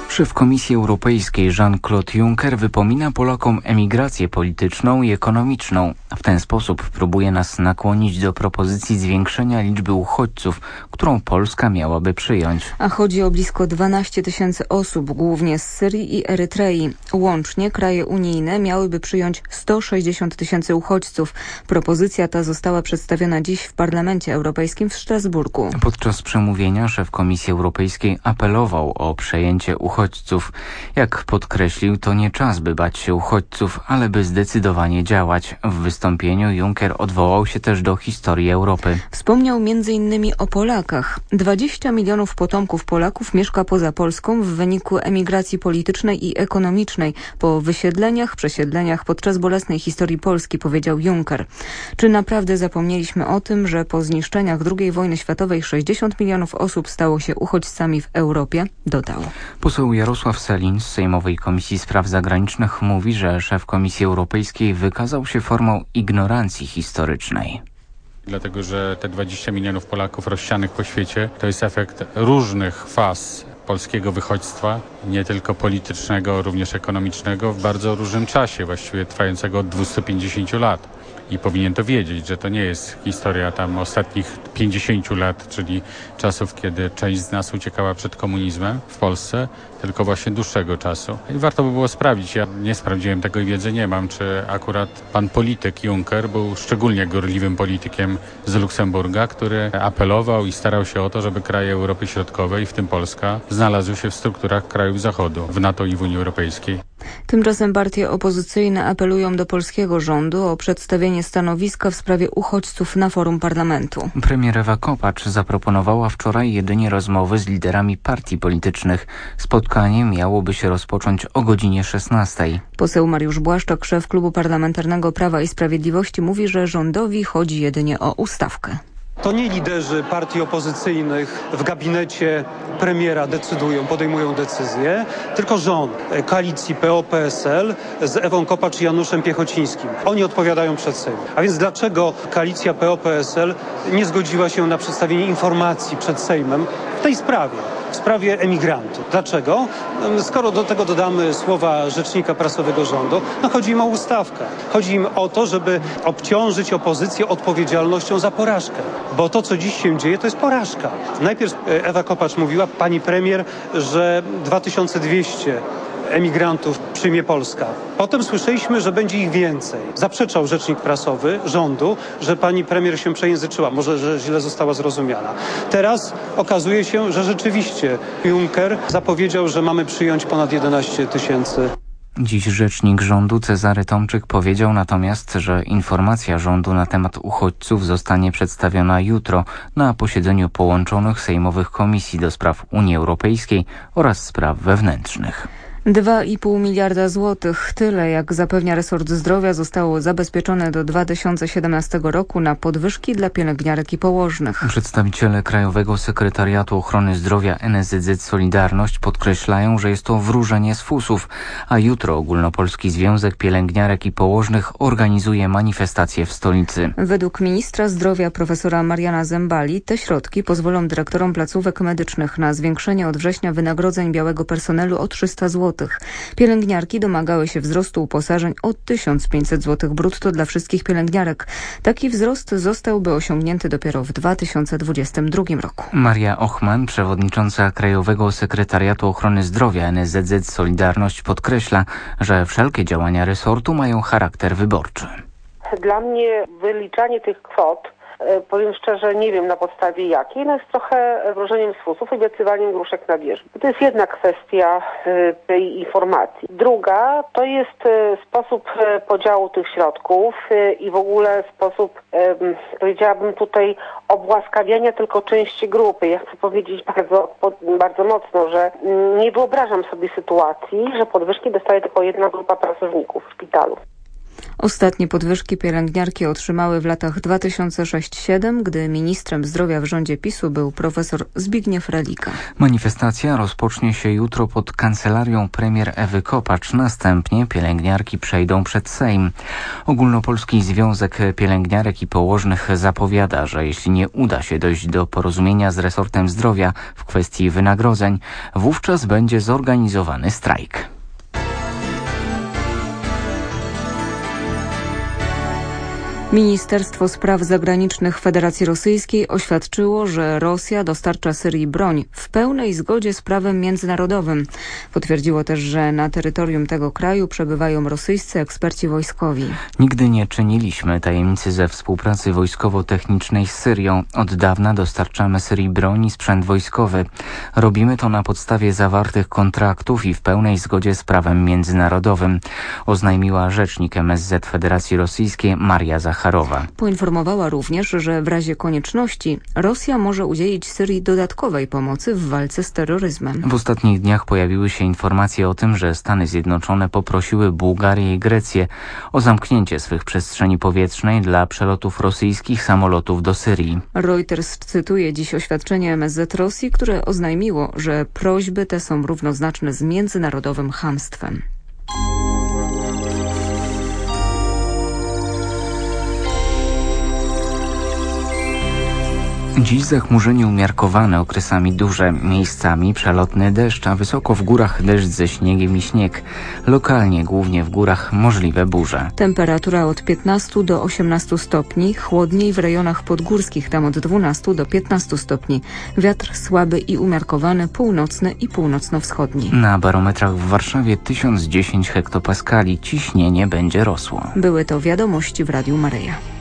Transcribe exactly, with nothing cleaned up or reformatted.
Szef Komisji Europejskiej Jean-Claude Juncker wypomina Polakom emigrację polityczną i ekonomiczną. W ten sposób próbuje nas nakłonić do propozycji zwiększenia liczby uchodźców, którą Polska miałaby przyjąć. A chodzi o blisko dwanaście tysięcy osób, głównie z Syrii i Erytrei. Łącznie kraje unijne miałyby przyjąć sto sześćdziesiąt tysięcy uchodźców. Propozycja ta została przedstawiona dziś w Parlamencie Europejskim w Strasburgu. Podczas przemówienia szef Komisji Europejskiej apelował o przejęcie uchodźców. Jak podkreślił, to nie czas, by bać się uchodźców, ale by zdecydowanie działać. W wystąpieniu Juncker odwołał się też do historii Europy. Wspomniał między innymi o Polakach. dwadzieścia milionów potomków Polaków mieszka poza Polską w wyniku emigracji politycznej i ekonomicznej, po wysiedleniach, przesiedleniach podczas bolesnej historii Polski, powiedział Juncker. Czy naprawdę zapomnieliśmy o tym, że po zniszczeniach drugiej wojny światowej sześćdziesiąt milionów osób stało się uchodźcami w Europie? Dodał. Poseł Jarosław Sellin z Sejmowej Komisji Spraw Zagranicznych mówi, że szef Komisji Europejskiej wykazał się formą ignorancji historycznej. Dlatego, że te dwadzieścia milionów Polaków rozsianych po świecie to jest efekt różnych faz polskiego wychodźstwa, nie tylko politycznego, również ekonomicznego, w bardzo różnym czasie, właściwie trwającego od dwustu pięćdziesięciu lat. I powinien to wiedzieć, że to nie jest historia tam ostatnich pięćdziesięciu lat, czyli czasów, kiedy część z nas uciekała przed komunizmem w Polsce, tylko właśnie dłuższego czasu. I warto by było sprawdzić, ja nie sprawdziłem tego i wiedzy nie mam, czy akurat pan polityk Juncker był szczególnie gorliwym politykiem z Luksemburga, który apelował i starał się o to, żeby kraje Europy Środkowej, w tym Polska, znalazły się w strukturach krajów Zachodu, w NATO i w Unii Europejskiej. Tymczasem partie opozycyjne apelują do polskiego rządu o przedstawienie stanowiska w sprawie uchodźców na forum parlamentu. Premier Ewa Kopacz zaproponowała wczoraj jedynie rozmowy z liderami partii politycznych. Spotkanie miałoby się rozpocząć o godzinie szesnastej. Poseł Mariusz Błaszczak, szef Klubu Parlamentarnego Prawa i Sprawiedliwości, mówi, że rządowi chodzi jedynie o ustawkę. To nie liderzy partii opozycyjnych w gabinecie premiera decydują, podejmują decyzje, tylko rząd koalicji P O P S L z Ewą Kopacz i Januszem Piechocińskim. Oni odpowiadają przed Sejmem. A więc dlaczego koalicja P O P S L nie zgodziła się na przedstawienie informacji przed Sejmem w tej sprawie? W sprawie emigrantów. Dlaczego? Skoro do tego dodamy słowa rzecznika prasowego rządu, no chodzi im o ustawkę. Chodzi im o to, żeby obciążyć opozycję odpowiedzialnością za porażkę. Bo to, co dziś się dzieje, to jest porażka. Najpierw Ewa Kopacz mówiła, pani premier, że dwa tysiące dwieście emigrantów przyjmie Polska. Potem słyszeliśmy, że będzie ich więcej. Zaprzeczał rzecznik prasowy rządu, że pani premier się przejęzyczyła. Może, że źle została zrozumiana. Teraz okazuje się, że rzeczywiście Juncker zapowiedział, że mamy przyjąć ponad jedenaście tysięcy. Dziś rzecznik rządu Cezary Tomczyk powiedział natomiast, że informacja rządu na temat uchodźców zostanie przedstawiona jutro na posiedzeniu połączonych sejmowych komisji do spraw Unii Europejskiej oraz spraw wewnętrznych. dwa i pół miliarda złotych, tyle jak zapewnia resort zdrowia, zostało zabezpieczone do dwa tysiące siedemnastego roku na podwyżki dla pielęgniarek i położnych. Przedstawiciele Krajowego Sekretariatu Ochrony Zdrowia N S Z Z Solidarność podkreślają, że jest to wróżenie z fusów, a jutro Ogólnopolski Związek Pielęgniarek i Położnych organizuje manifestację w stolicy. Według ministra zdrowia profesora Mariana Zembali te środki pozwolą dyrektorom placówek medycznych na zwiększenie od września wynagrodzeń białego personelu o trzysta złotych. Pielęgniarki domagały się wzrostu uposażeń o tysiąc pięćset złotych brutto dla wszystkich pielęgniarek. Taki wzrost zostałby osiągnięty dopiero w dwa tysiące dwudziestym drugim roku. Maria Ochman, przewodnicząca Krajowego Sekretariatu Ochrony Zdrowia N S Z Z Solidarność, podkreśla, że wszelkie działania resortu mają charakter wyborczy. Dla mnie wyliczanie tych kwot, powiem szczerze, nie wiem na podstawie jakiej, no jest trochę wróżeniem z fusów i obiecywaniem gruszek na wierzchu. To jest jedna kwestia tej informacji. Druga to jest sposób podziału tych środków i w ogóle sposób, powiedziałabym tutaj, obłaskawiania tylko części grupy. Ja chcę powiedzieć bardzo, bardzo mocno, że nie wyobrażam sobie sytuacji, że podwyżki dostaje tylko jedna grupa pracowników w szpitalu. Ostatnie podwyżki pielęgniarki otrzymały w latach dwa tysiące szóstym do dwa tysiące siódmego, gdy ministrem zdrowia w rządzie PiSu był profesor Zbigniew Relika. Manifestacja rozpocznie się jutro pod kancelarią premier Ewy Kopacz. Następnie pielęgniarki przejdą przed Sejm. Ogólnopolski Związek Pielęgniarek i Położnych zapowiada, że jeśli nie uda się dojść do porozumienia z resortem zdrowia w kwestii wynagrodzeń, wówczas będzie zorganizowany strajk. Ministerstwo Spraw Zagranicznych Federacji Rosyjskiej oświadczyło, że Rosja dostarcza Syrii broń w pełnej zgodzie z prawem międzynarodowym. Potwierdziło też, że na terytorium tego kraju przebywają rosyjscy eksperci wojskowi. Nigdy nie czyniliśmy tajemnicy ze współpracy wojskowo-technicznej z Syrią. Od dawna dostarczamy Syrii broń i sprzęt wojskowy. Robimy to na podstawie zawartych kontraktów i w pełnej zgodzie z prawem międzynarodowym, oznajmiła rzecznik M S Z Federacji Rosyjskiej Maria Zacharowa. Poinformowała również, że w razie konieczności Rosja może udzielić Syrii dodatkowej pomocy w walce z terroryzmem. W ostatnich dniach pojawiły się informacje o tym, że Stany Zjednoczone poprosiły Bułgarię i Grecję o zamknięcie swych przestrzeni powietrznej dla przelotów rosyjskich samolotów do Syrii. Reuters cytuje dziś oświadczenie M S Z Rosji, które oznajmiło, że prośby te są równoznaczne z międzynarodowym chamstwem. Dziś zachmurzenie umiarkowane, okresami duże, miejscami przelotny deszcz, a wysoko w górach deszcz ze śniegiem i śnieg. Lokalnie, głównie w górach, możliwe burze. Temperatura od piętnastu do osiemnastu stopni, chłodniej w rejonach podgórskich, tam od dwunastu do piętnastu stopni. Wiatr słaby i umiarkowany, północny i północno-wschodni. Na barometrach w Warszawie tysiąc dziesięć hektopaskali, ciśnienie będzie rosło. Były to wiadomości w Radiu Maryja.